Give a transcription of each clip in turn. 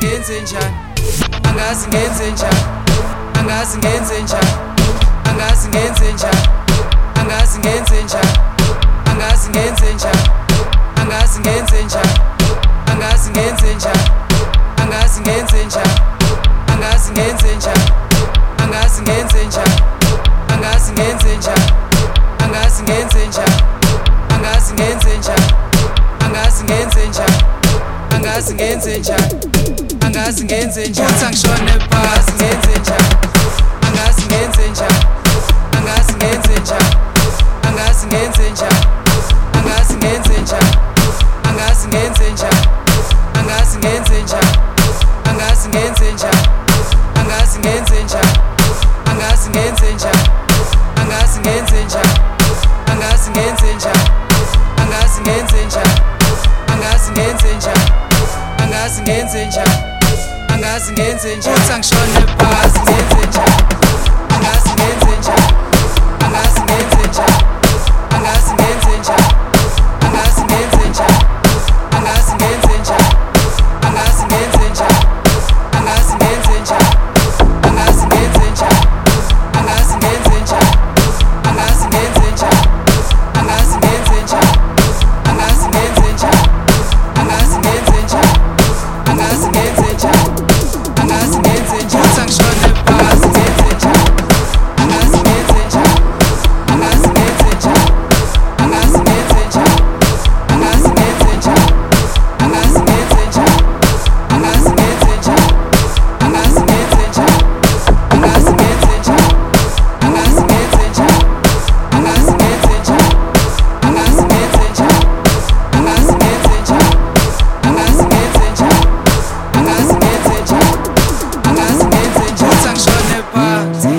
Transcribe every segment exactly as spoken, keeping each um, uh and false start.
ngenze njani, angazi ngenze njani, angazi ngenze njani, angazi ngenze njani, angazi ngenze njani, angazi ngenze njani, angazi ngenze njani, angazi ngenze njani, angazi ngenze njani, angazi ngenze njani, angazi ngenze njani, angazi ngenze njani, angazi ngenze njani, angazi ngenze njani, angazi ngenze njani, angazi ngenze njani, angazi ngenze njani, uthi angishone phasi ngenze njani, angazi ngenze njani, angazi ngenze njani, angazi ngenze njani, angazi ngenze njani, angazi ngenze njani, angazi ngenze njani, angazi ngenze njani, angazi ngenze njani, angazi ngenze njani, angazi ngenze njani, angazi ngenze njani, angazi ngenze njani, angazi ngenze njani, angazi ngenze njani, angazi ngenze njani, uthi angishone phasi ngenze njani, angazi ngenze njani, angazi ngenze njani, angazi ngenze njani, angazi ngenze njani, angazi ngenze njani, angazi ngenze njani, angazi ngenze njani, angazi ngenze njani, angazi ngenze njani, angazi ngenze njani, angazi ngenze njani, angazi ngenze njani, angazi ngenze njani, angazi ngenze njani, angazi ngenze njani, uthi angishone phasi ngenze njani, angazi ngenze njani, angazi ngenze njani, angazi ngenze njani, angazi ngenze njani, angazi ngenze njani, angazi ngenze njani, angazi ngenze njani, angazi ngenze njani, angazi ngenze njani, angazi ngenze njani, angazi ngenze njani, angazi ngenze njani, angazi ngenze njani, angazi ngenze njani, angazi ngenze njani, uthi angishone phasi.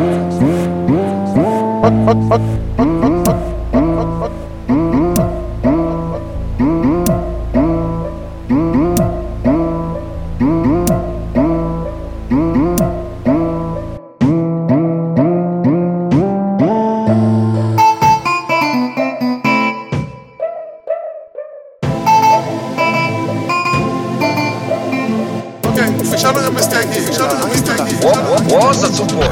Okay, fechando a mistake aqui, fechando a mistake aqui. Nossa, supor.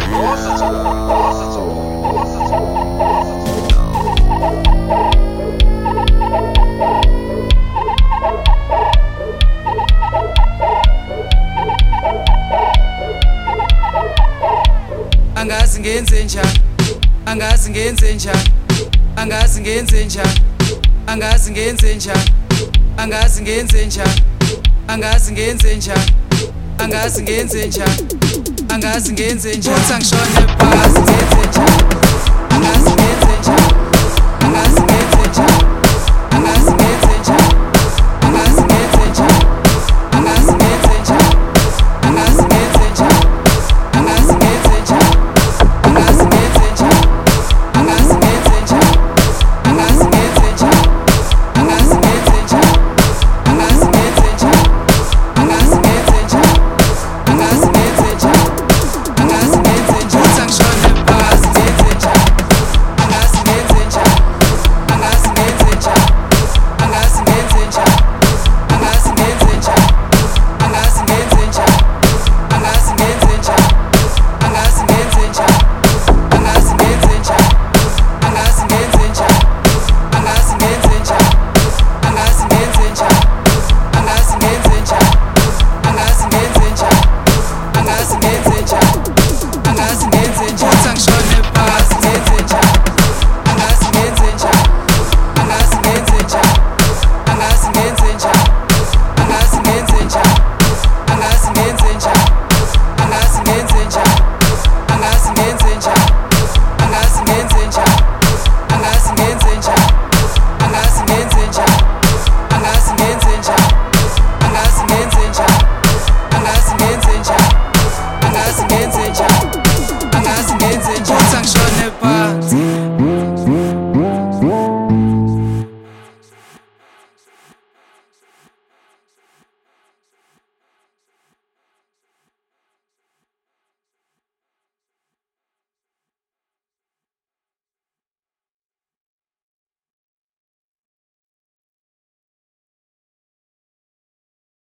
Angazi ngenze njani, angazi ngenze njani, angazi ngenze njani, angazi ngenze njani, angazi ngenze njani, angazi ngenze njani, angazi ngenze njani, angazi ngenze njani, uthi angishone phasi ngenze njani, angazi ngenze njani, angazi ngenze njani,